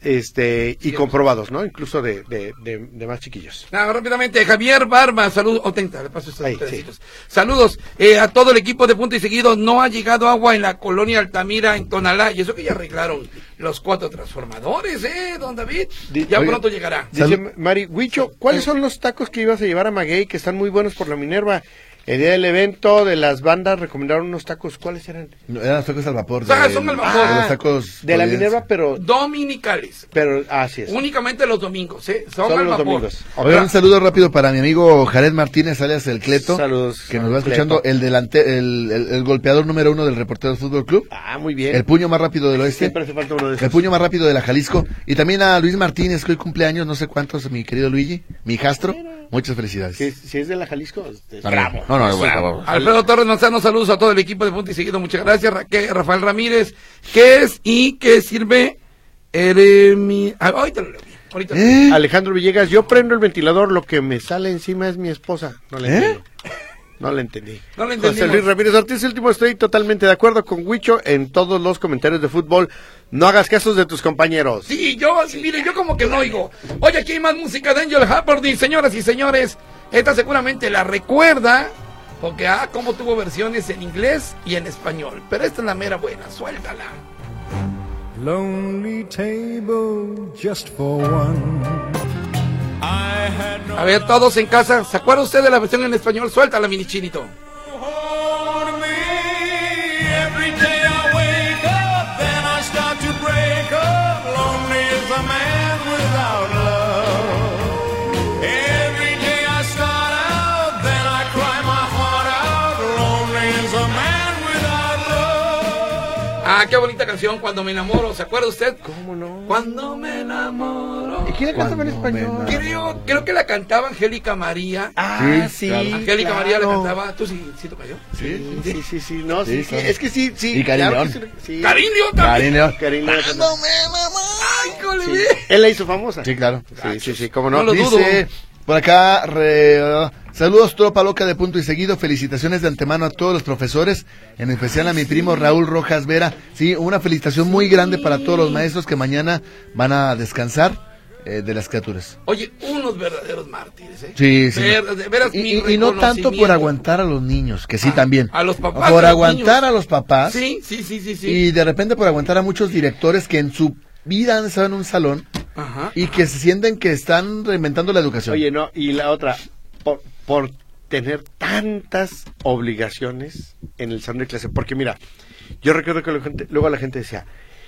este, y Sí, comprobados, ¿no? Incluso de, de, de, de más chiquillos. nada, rápidamente, Javier Barba, saludos, o treinta, le paso estos Ahí, pedacitos. Saludos eh, a todo el equipo de Punto y Seguido. No ha llegado agua en la colonia Altamira, en Tonalá, y eso que ya arreglaron los cuatro transformadores, ¿eh, don David? Di- Ya Oiga, pronto llegará. Dice Salud. Mari, Huicho, ¿cuáles son los tacos que ibas a llevar a Maguey que están muy buenos por la Minerva? El día del evento de las bandas recomendaron unos tacos, ¿cuáles eran? No, eran los tacos al vapor. Ah, de- son al vapor. de los tacos de la Providencia. Minerva, pero, Dominicales. pero así es. Únicamente los domingos, ¿eh? Son Solo al los vapor. domingos. Oiga, un saludo rápido para mi amigo Jared Martínez, alias El Cleto. Saludos, Que nos va Cleto. escuchando, el delante, el, el, el golpeador número uno del Reporteros Fútbol Club. Ah, muy bien. El puño más rápido del oeste. Siempre hace falta uno de esos. El puño más rápido de la Jalisco. Y también a Luis Martínez, que hoy cumpleaños, no sé cuántos, mi querido Luigi, mi hijastro. Muchas felicidades. Si, si es de la Jalisco, es Vale. bravo. No, no, bueno, bravo. Alfredo Torres Manzano, saludos a todo el equipo de Punto y Seguido, muchas gracias. Raquel, Rafael Ramírez, ¿qué es y qué sirve? Eremi... Ah, ahorita lo leo bien, ahorita lo leo. ¿Eh? Alejandro Villegas, yo prendo el ventilador, lo que me sale encima es mi esposa. No le ¿Eh? entiendo. No la entendí. No la entendimos. José Luis Ramírez Ortiz, último, estoy totalmente de acuerdo con Huicho en todos los comentarios de fútbol. No hagas casos de tus compañeros. Sí, yo, sí, mire, yo como que no oigo. Oye, aquí hay más música de Angel Hamperdin, señoras y señores. Esta seguramente la recuerda, porque ah, como tuvo versiones en inglés y en español. Pero esta es la mera buena, suéltala. Lonely table just for one. A ver, todos en casa, ¿se acuerda usted de la versión en español? Suéltala, mini chinito. Ah, qué bonita canción, Cuando me enamoro, ¿se acuerda usted? ¿Cómo no? Cuando me enamoro. ¿Y quién la cantaba en español? Creo, creo que la cantaba Angélica María. Ah, sí, claro. Angélica claro. María la cantaba. ¿Tú sí, sí toca yo? Sí, sí, sí, sí, no, sí, Sí, sí, claro. es que sí, sí. Y Karim claro León. que sí, sí. Karim León también. Karim León. Karim León. Cuando me enamoro. Ay, cole, Sí. bien. Él la hizo famosa. Sí, claro. Sí, sí, sí, cómo no. No lo dudo. Dice por acá, re, uh, saludos tropa loca de Punto y Seguido, felicitaciones de antemano a todos los profesores, en especial a mi primo Raúl Rojas Vera. Sí, una felicitación muy grande para todos los maestros que mañana van a descansar eh, de las criaturas. Oye, unos verdaderos mártires, ¿eh? Sí, sí. Ver- de veras, mi Y, y no tanto por reconocimiento. aguantar a los niños, que sí Ah, también. a los papás, Por a los aguantar niños. a los papás. Sí, sí, sí, sí, sí. Y de repente por aguantar a muchos directores que en su vida han estado en un salón Ajá. y que se sienten que están reinventando la educación. Oye, no, y la otra, por, por tener tantas obligaciones en el salón de clase, porque mira, yo recuerdo que la gente, luego la gente decía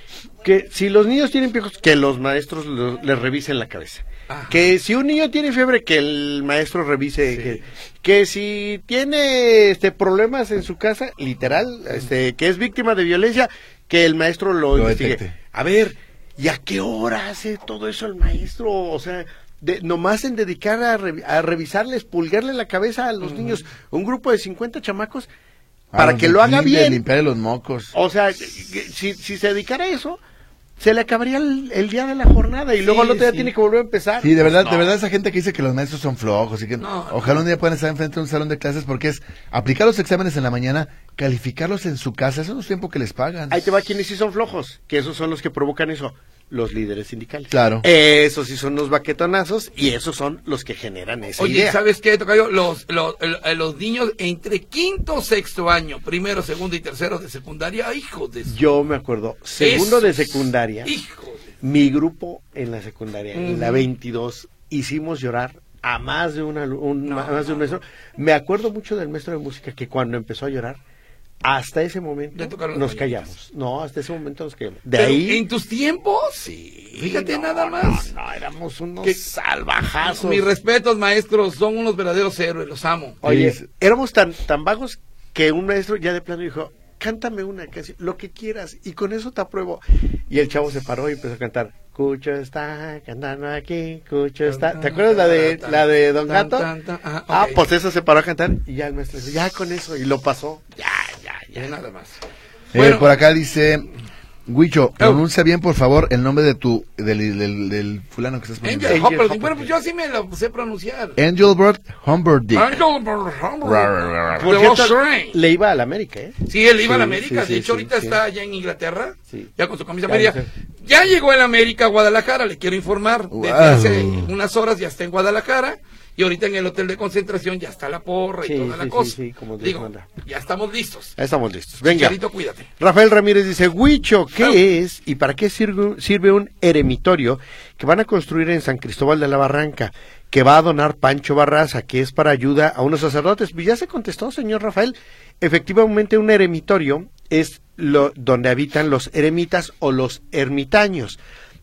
que si los niños tienen piojos, que los maestros lo- les revisen la cabeza. Ajá. Que si un niño tiene fiebre, que el maestro revise. Que, que si tiene este problemas en su casa, literal, este, que es víctima de violencia, que el maestro lo, Lo investigue. detecte. A ver, ¿y a qué hora hace todo eso el maestro? O sea, de, nomás en dedicar a, re- a revisarles, pulgarle la cabeza a los niños, un grupo de cincuenta chamacos, Ah, para que lo haga de bien. limpiarle los mocos. O sea, si, si se dedicara a eso, se le acabaría el, el día de la jornada y Sí, luego al otro día sí. tiene que volver a empezar. Sí, de verdad, No. de verdad esa gente que dice que los maestros son flojos y que No, ojalá un día puedan estar enfrente de un salón de clases porque es aplicar los exámenes en la mañana, calificarlos en su casa, eso no es tiempo que les pagan. Ahí te va quienes sí son flojos, que esos son los que provocan eso, los líderes sindicales. Claro. Esos sí son los baquetonazos y esos son los que generan esa Oye, idea. ¿sabes qué, Tocayo? Los, los, el- los niños entre quinto, sexto año, primero, segundo y tercero de secundaria, hijo de su... Yo me acuerdo, segundo de Esos, secundaria, Hijo de... mi grupo en la secundaria, en la Ujú. veintidós, hicimos llorar a más de una, un, No, más de un no, maestro. Me acuerdo mucho del maestro de música que cuando empezó a llorar, hasta ese momento Le tocaron nos las callamos. No, hasta ese momento nos callamos. De Pero, ahí... ¿en tus tiempos? Sí, Fíjate no, nada más. No, no, éramos unos Que- salvajazos. Mis respetos, maestros, son unos verdaderos héroes, los amo. Oye, Sí. éramos tan, tan vagos que un maestro ya de plano dijo, cántame una canción, lo que quieras, y con eso te apruebo. Y el chavo se paró y empezó a cantar, Cucho está cantando aquí, Cucho está... ¿Te acuerdas la de la de Don Tan, Gato? tan, tan, ajá, Ah, ok. pues eso se paró a cantar y ya el maestro dijo, ya con eso, y lo pasó. Ya, ya, Ya ya. nada más. Eh, Bueno, por acá dice Huicho, pronuncia bien por favor el nombre de tu del, del, del fulano que estás poniendo. Angel Angel Humperdinck. Humperdinck. Bueno, pues yo así me lo sé pronunciar. Engelbert Humperdinck. Angel Humperdinck. Por De cierto, Lost Train. le iba a la América, ¿eh? Sí, él iba a la Sí, América. sí, sí, de hecho, sí, ahorita sí. está allá en Inglaterra. Sí. Ya con su camisa Ya, amarilla. sí. Ya llegó el América a Guadalajara, le quiero informar. Desde Wow. hace unas horas ya está en Guadalajara. Y ahorita en el hotel de concentración ya está la porra y Sí, toda la sí, cosa. sí, sí, como Dios Digo, manda. ya estamos listos. Ya estamos listos. Venga. Chicharito, cuídate. Rafael Ramírez dice, Huicho, ¿qué Au. es y para qué sirve, sirve un eremitorio que van a construir en San Cristóbal de la Barranca, que va a donar Pancho Barraza, que es para ayuda a unos sacerdotes? Pues ya se contestó, señor Rafael. Efectivamente, un eremitorio es lo donde habitan los eremitas o los ermitaños.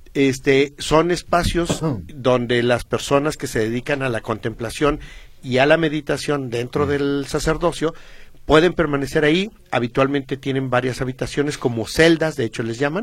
Este, son espacios donde las personas que se dedican a la contemplación y a la meditación dentro del sacerdocio pueden permanecer ahí. Habitualmente tienen varias habitaciones como celdas, de hecho les llaman,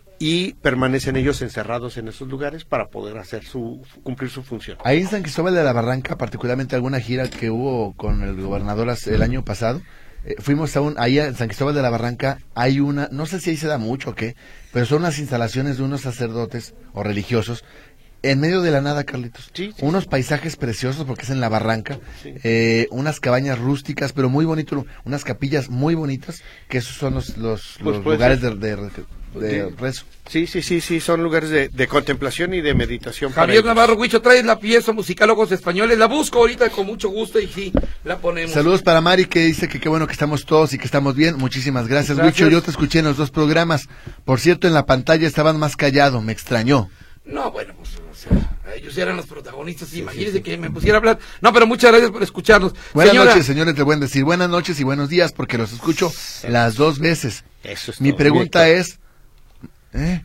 y permanecen ellos encerrados en esos lugares para poder hacer su cumplir su función. Ahí en San Cristóbal de la Barranca, particularmente alguna gira que hubo con el gobernador hace- el año pasado, eh, fuimos a un, ahí en San Cristóbal de la Barranca hay una, no sé si ahí se da mucho o qué, pero son unas instalaciones de unos sacerdotes o religiosos en medio de la nada, Carlitos. Sí, sí, unos sí. paisajes preciosos porque es en la barranca, Sí. eh, unas cabañas rústicas, pero muy bonito, unas capillas muy bonitas, que esos son los, los, Pues los puede lugares ser. de, de, de Sí. rezo. Sí, sí, sí, sí, son lugares de, de contemplación y de meditación. Javier para Navarro, Huicho, traes la pieza musical Ojos Españoles. La busco ahorita con mucho gusto y sí, la ponemos. Saludos para Mari, que dice que qué bueno que estamos todos y que estamos bien. Muchísimas gracias, Gracias. Huicho. Yo te escuché en los dos programas. Por cierto, en la pantalla estaban más callado, me extrañó. No, bueno, pues, o sea, ellos eran los protagonistas. Sí, imagínense que me pusiera a hablar. No, pero muchas gracias por escucharnos. Buenas Señora, noches, señores, te pueden decir buenas noches y buenos días porque los escucho las dos veces. Eso es Mi todo. pregunta Bien. es, ¿eh?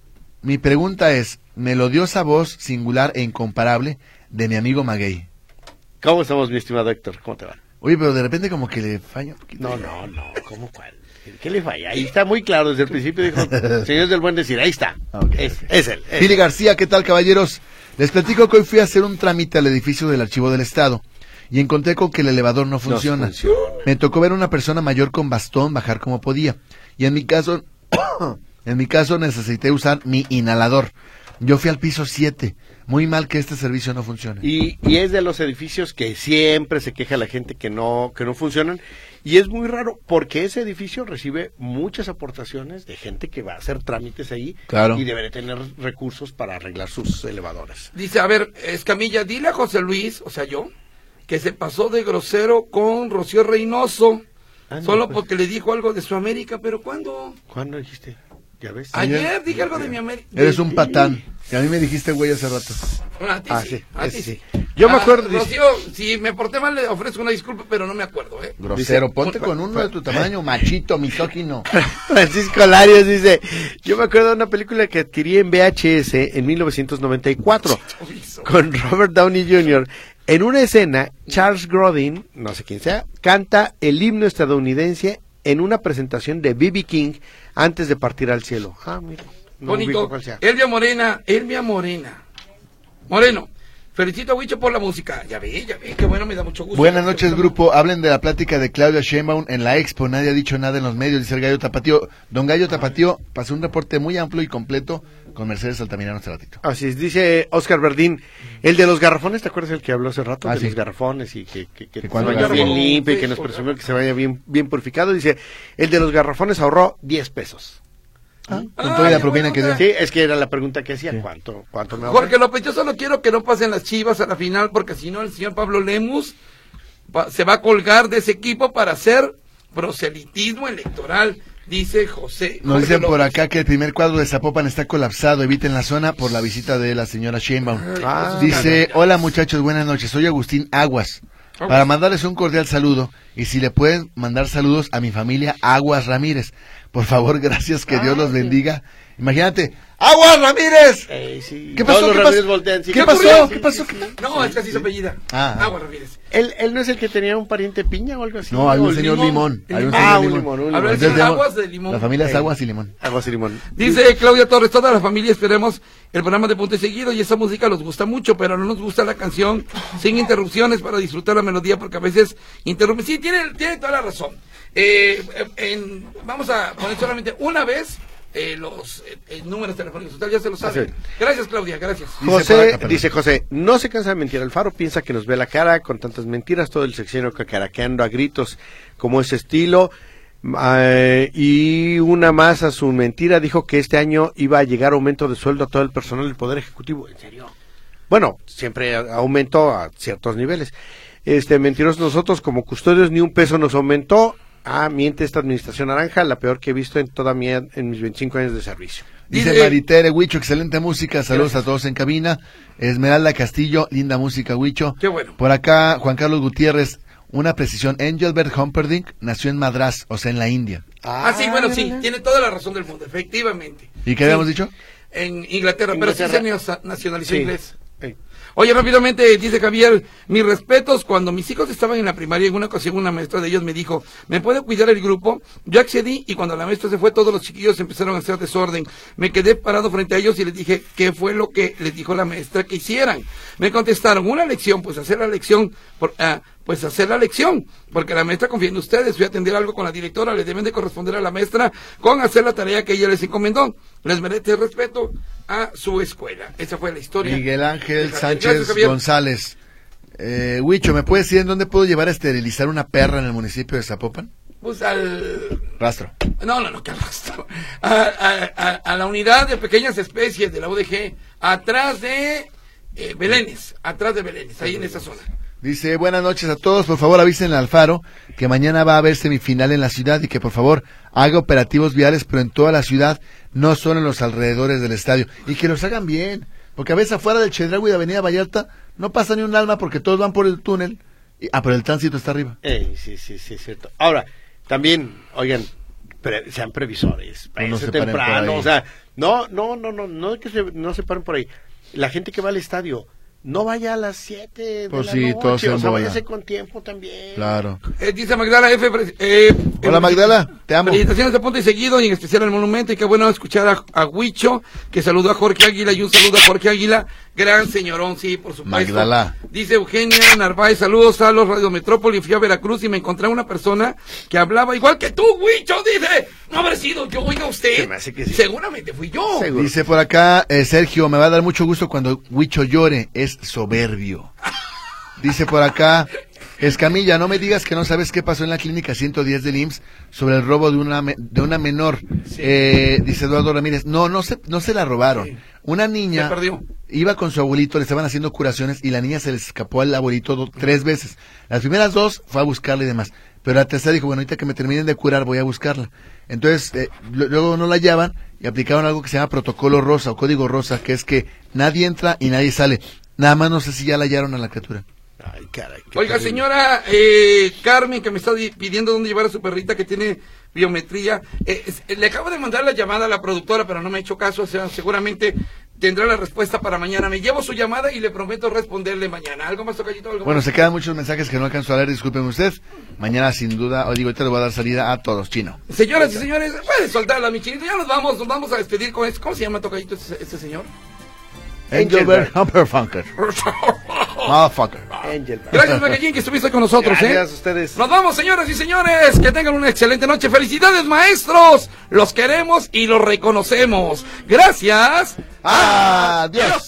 Mi pregunta es, melodiosa voz singular e incomparable de mi amigo Maguey. ¿Cómo estamos, mi estimado Héctor? ¿Cómo te va? Oye, pero de repente como que le falla un poquito. No, no, no, ¿cómo cuál? ¿Qué le falla? Ahí está muy claro, desde el principio dijo, señores del buen decir, ahí está. Ok, es, ok. es él. es Pili él. García, ¿qué tal, caballeros? Les platico que hoy fui a hacer un trámite al edificio del Archivo del Estado y encontré con que el elevador no funciona. funciona. Me tocó ver a una persona mayor con bastón bajar como podía y en mi caso, en mi caso necesité usar mi inhalador. Yo fui al piso siete. Muy mal que este servicio no funcione. Y, y es de los edificios que siempre se queja la gente que no, que no funcionan. Y es muy raro porque ese edificio recibe muchas aportaciones de gente que va a hacer trámites ahí. Claro. Y debe de tener recursos para arreglar sus elevadores. dice, a ver, Escamilla, dile a José Luis, o sea, yo, que se pasó de grosero con Rocío Reynoso, Ah, no, solo pues. porque le dijo algo de su América, pero ¿cuándo? ¿Cuándo dijiste? ¿Ya ves? Ayer dije algo de mi América. Eres un patán. Que a mí me dijiste güey hace rato. A ti Ah, sí, sí, a ese ti sí. sí. Yo me Ah, acuerdo, dice- Rocío, si me porté mal le ofrezco una disculpa, pero no me acuerdo, ¿eh? Grosero, Dice- ponte con uno de tu tamaño, machito, misógino. Francisco Larios dice, yo me acuerdo de una película que adquirí en V H S en mil novecientos noventa y cuatro con Robert Downey junior En una escena, Charles Grodin, no sé quién sea, canta el himno estadounidense en una presentación de B B King antes de partir al cielo. Ah, mira. No ubico Bonito. cuál sea. Elvia Morena, Elvia Morena. Moreno, felicito a Huicho por la música. Ya ve, ya ve, qué bueno, me da mucho gusto. Buenas noches, grupo. Hablen de la plática de Claudia Sheinbaum en la Expo. Nadie ha dicho nada en los medios, dice el Gallo Tapatío. Don Gallo Tapatío pasó un reporte muy amplio y completo con Mercedes Altamirano hace ratito. Así es, dice Oscar Verdín, el de los garrafones, ¿te acuerdas el que habló hace rato? Ah, de sí. los garrafones y que, que, que, Que cuando se vaya garrafón. bien limpio y que Sí, nos por presumió favor. que se vaya bien, bien purificado. Dice, el de los garrafones ahorró diez pesos. Ah, con Ah, toda la qué propina buena que dio. onda. Sí, es que era la pregunta que hacía, Sí. ¿cuánto, cuánto me ahorré? Jorge López, yo solo quiero que no pasen las Chivas a la final, porque si no el señor Pablo Lemus va- se va a colgar de ese equipo para hacer proselitismo electoral, dice José. Nos Jorge dicen por López. acá que el primer cuadro de Zapopan está colapsado. Eviten la zona por la visita de la señora Sheinbaum. Ah, Dice, hola muchachos, buenas noches. Soy Agustín Aguas. Para mandarles un cordial saludo y si le pueden mandar saludos a mi familia Aguas Ramírez. Por favor, gracias, que Dios los bendiga. Imagínate, ¡Aguas Ramírez! Eh, sí. ¿Qué pasó? Todos los ¿Qué Ramírez pasó? voltean, sí. ¿Qué ¿Qué pasó? ocurrió? ¿Qué pasó? No, es que así se apellida. Ah, ah. Agua Ramírez. ¿Él, ¿Él no es el que tenía un pariente piña o algo así? No, hay O un señor limón. limón. Hay un Ah, señor un limón. limón, un A ver, limón. si Entonces, aguas de limón. La familia es Eh. aguas y limón. Aguas y limón. Dice Claudia Torres, toda la familia esperemos el programa de Punto y Seguido y esa música nos gusta mucho, pero no nos gusta la canción sin interrupciones para disfrutar la melodía porque a veces interrumpe. Sí, tiene, tiene toda la razón. Eh, en- vamos a poner solamente una vez eh, los eh, eh, números telefónicos, usted ya se lo sabe. Así es. Gracias, Claudia, gracias. Dice por José, acá, perdón. dice José, no se cansa de mentir. Alfaro piensa que nos ve la cara con tantas mentiras, todo el sexenio cacaraqueando a gritos como ese estilo. Eh, y una más a su mentira, dijo que este año iba a llegar aumento de sueldo a todo el personal del Poder Ejecutivo. ¿En serio? Bueno, siempre a- aumento a ciertos niveles. Este, mentirosos nosotros como custodios, ni un peso nos aumentó. Ah, miente esta administración naranja, la peor que he visto en toda mi, en mis veinticinco años de servicio. Dice Dice- Maritere Huicho, excelente música, saludos Gracias. a todos en cabina. Esmeralda Castillo, linda música Huicho. Qué bueno. Por acá, Juan Carlos Gutiérrez, una precisión, Engelbert Humperdinck nació en Madrás, o sea, en la India. Ah, sí, bueno, sí, tiene toda la razón del mundo, efectivamente. ¿Y qué Sí, habíamos dicho? En Inglaterra, pero sí Inglaterra. se neo- nacionalizó Sí. inglés. Eh, Oye, rápidamente, dice Javier, mis respetos, cuando mis hijos estaban en la primaria, en una ocasión una maestra de ellos me dijo, ¿me puede cuidar el grupo? Yo accedí y cuando la maestra se fue, todos los chiquillos empezaron a hacer desorden. Me quedé parado frente a ellos y les dije, ¿qué fue lo que les dijo la maestra que hicieran? Me contestaron, una lección, pues hacer la lección, por, ah, pues hacer la lección, porque la maestra confía en ustedes, voy a atender algo con la directora, le deben de corresponder a la maestra con hacer la tarea que ella les encomendó, les merece respeto a su escuela. Esa fue la historia. Miguel Ángel Sánchez Gracias, González. Eh, Huicho, ¿me puedes decir en dónde puedo llevar a esterilizar una perra en el municipio de Zapopan? Pues al... Rastro. No, no, no, que al rastro. A, a, a, a la unidad de pequeñas especies de la U D G, atrás de eh, Belénes, atrás de Belénes, ahí en esa zona. Dice, buenas noches a todos, por favor avisen al Alfaro que mañana va a haber semifinal en la ciudad y que por favor haga operativos viales, pero en toda la ciudad, no solo en los alrededores del estadio, y que los hagan bien, porque a veces afuera del Chedraui de Avenida Vallarta no pasa ni un alma porque todos van por el túnel, y, ah, pero el tránsito está arriba. Eh, sí, sí, sí, es cierto. Ahora, también, oigan, pre, sean previsores, no se temprano, o sea, no, no, no, no, no que se, no se paren por ahí. La gente que va al estadio, no vaya a las siete de pues la sí, noche, todos o sea, váyase con tiempo también. Claro. Eh, dice Magdala F. Eh, Hola Magdala, te amo. Felicitaciones de punto y seguido, y en especial al monumento, y qué bueno escuchar a, a Huicho, que saludó a Jorge Águila, y un saludo a Jorge Águila, gran señorón, sí, por supuesto. Magdala. Dice Eugenia Narváez, saludos a los Radio Metrópoli, fui a Veracruz y me encontré a una persona que hablaba igual que tú, Huicho, dice, no haber sido yo, oiga usted. Se me hace que sí. Seguramente fui yo. Seguro. Dice por acá, eh, Sergio, me va a dar mucho gusto cuando Huicho llore, es soberbio. Dice por acá, Escamilla, no me digas que no sabes qué pasó en la clínica ciento diez del I M S S sobre el robo de una de una menor. Sí. Eh, dice Eduardo Ramírez, no, no se, no se la robaron. Sí. Una niña se perdió. Iba con su abuelito, le estaban haciendo curaciones y la niña se le escapó al abuelito do, tres veces. Las primeras dos fue a buscarla y demás. Pero la tercera dijo, bueno, ahorita que me terminen de curar voy a buscarla. Entonces, eh, luego no la hallaban y aplicaron algo que se llama protocolo rosa o código rosa, que es que nadie entra y nadie sale. Nada más no sé si ya la hallaron a la criatura. Ay, caray, Oiga, señora eh, Carmen, que me está pidiendo dónde llevar a su perrita que tiene biometría. Eh, eh, le acabo de mandar la llamada a la productora, pero no me ha hecho caso. O sea, seguramente tendrá la respuesta para mañana. Me llevo su llamada y le prometo responderle mañana. ¿Algo más, tocallito? ¿Algo bueno, más? Se quedan muchos mensajes que no alcanzo a leer, discúlpeme usted. Mañana, sin duda, o digo, ahorita le voy a dar salida a todos, Chino. Señoras y señores, puede soltarla, mi chinito. Ya nos vamos, nos vamos a despedir con esto. ¿Cómo se llama, tocallito, este, este señor? Engelbert Humperfunker. Motherfucker. Gracias, Magallín, que estuviste con nosotros. Gracias ¿eh? a ustedes. Nos vamos, señoras y señores. Que tengan una excelente noche. Felicidades, maestros. Los queremos y los reconocemos. Gracias. Adiós.